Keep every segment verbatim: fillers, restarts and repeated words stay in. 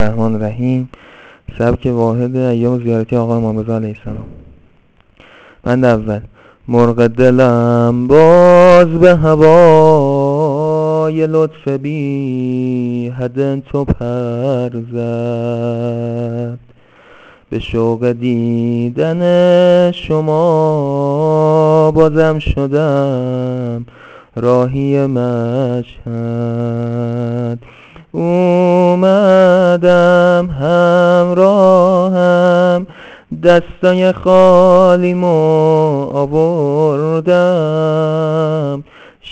الرحمن الرحیم. سبک واحد ایام زیارتی آقا امام رضا علیه السلام. بند اول. مرغ دلم باز به هوای لطف بی حد تو پر زد، به شوق دیدن شما بازم شدم راهی مشهد. اومدم همراهم دستای خالیمو آوردم،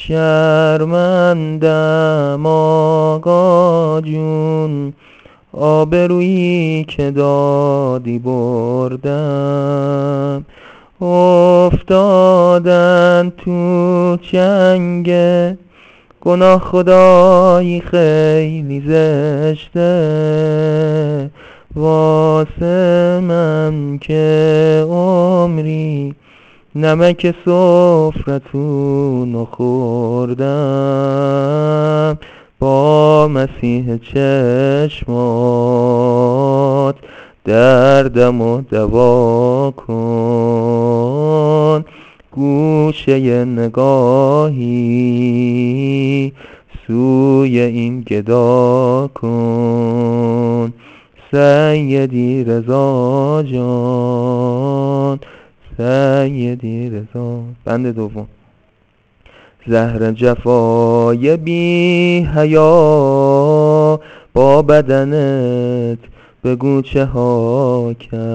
شرمندم آقا جون آبرویی که دادی بردم. افتادن تو چنگ گناه خدایی خیلی زشته، واسه من که عمری نمک سفرتونو خوردم. با مسیح چشمات دردمو دوا کن، گوشه نگاهی سوی این گدا کن. سیدی رضا جان، سیدی رضا. بند دوم. زهر جفای بی حیا با بدنت بگو چه ها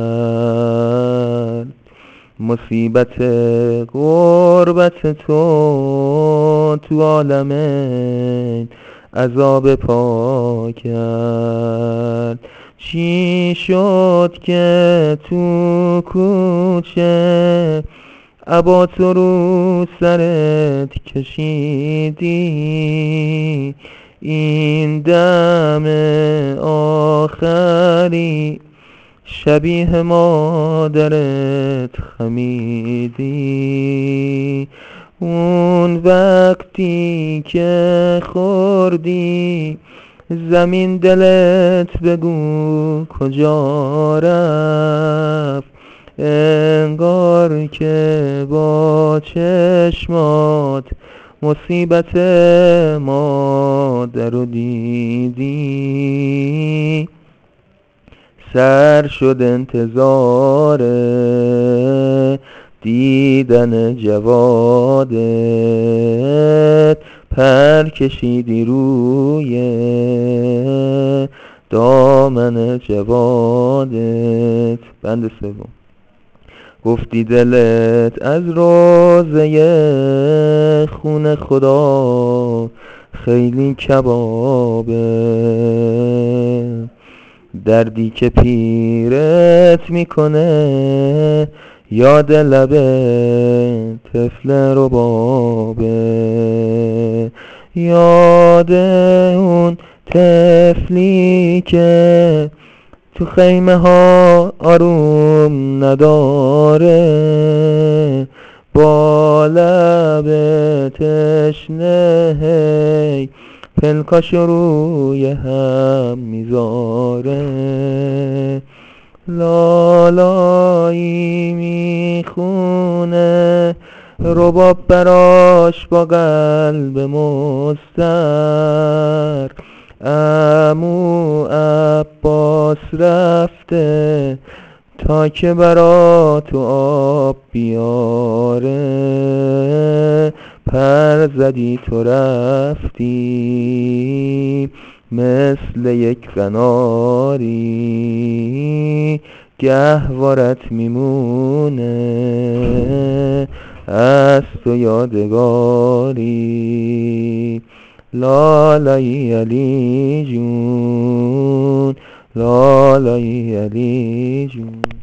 کرد، مصیبت غربت تو تو عالم عذاب پا کرد. چی شد که تو کوچه عبا تو رو سرت کشیدی، این دم آخری شبیه مادرت خمیدی. اون وقتی که خوردی زمین دلت بگو کجا رفت، انگار که با چشمات مصیبت مادر رو دیدی. سر شد انتظار دیدن جوادت، پر کشیدی روی دامن جوادت. بند سوم. گفتی دلت از روزه خون خدا خیلی کبابه، دردی که پیرت میکنه یاد لبه طفل ربابه، یاد اون طفلی که تو خیمه ها آروم نداره، با لب تشنه هی پلکاشو روی هم میذاره. لالایی میخونه رباب براش با قلب مضطر، عمو عباس رفته تا که برا تو آب بیاره. پر زدی تو رفتی مثل یک قناری، گهوارت میمونه از تو یادگاری. لالایی علی جون، لالایی علی جون.